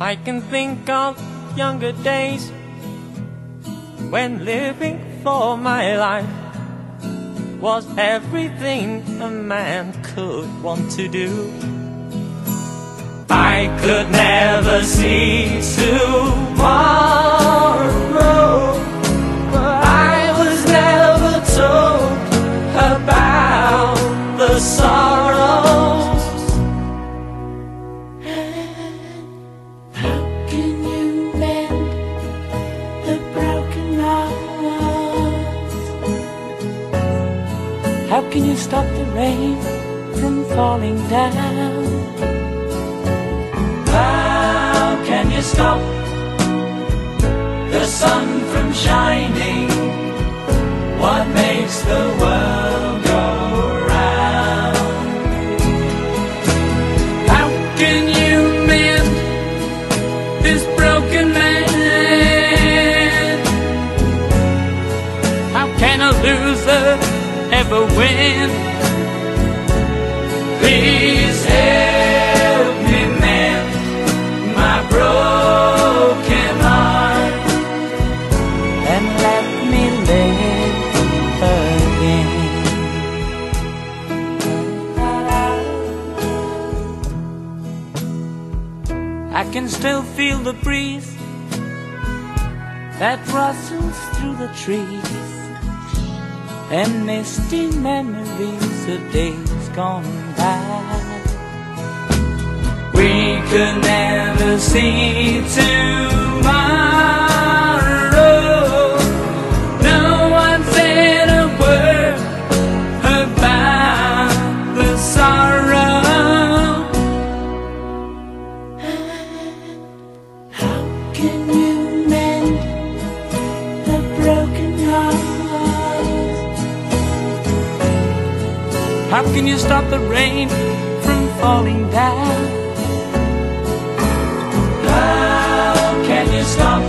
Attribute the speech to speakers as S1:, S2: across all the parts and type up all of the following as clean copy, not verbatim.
S1: I can think of younger days when living for my life was everything a man could want to do. I could never see tomorrow, but I was never told about the sorrows.
S2: How can you mend the broken hearts? How can you stop the rain from falling down?
S3: How can you stop the sun from shining? What makes the world go round?
S2: How can you mend this broken man? How can a loser ever win?
S3: Please help me mend my broken heart
S2: and let me live again. I can still feel the breeze that rustles through the trees, and misty memories of days gone by.
S3: we could never see tomorrow.
S2: No one said a word about the sorrow. How can you mend the broken heart? How can you stop the rain from falling down?
S3: How can you stop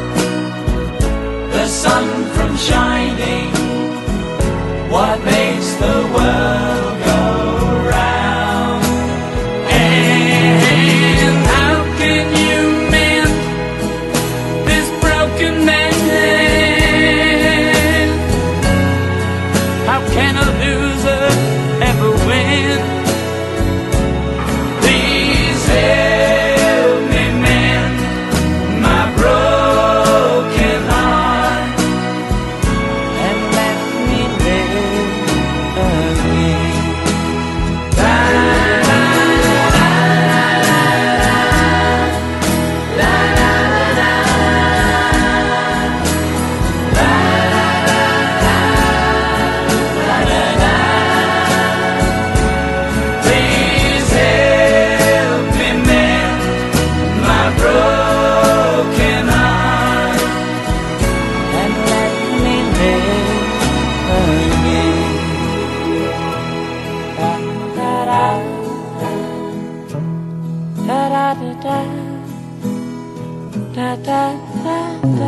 S3: the sun from shining? What makes the world go round?
S2: And how can you mend this broken man? How can a loser ever win?
S3: Please help me mend my broken heart
S2: And let me live again.
S3: Please help me mend my broken heart
S2: And let me live again. Da da da da da da da da da da.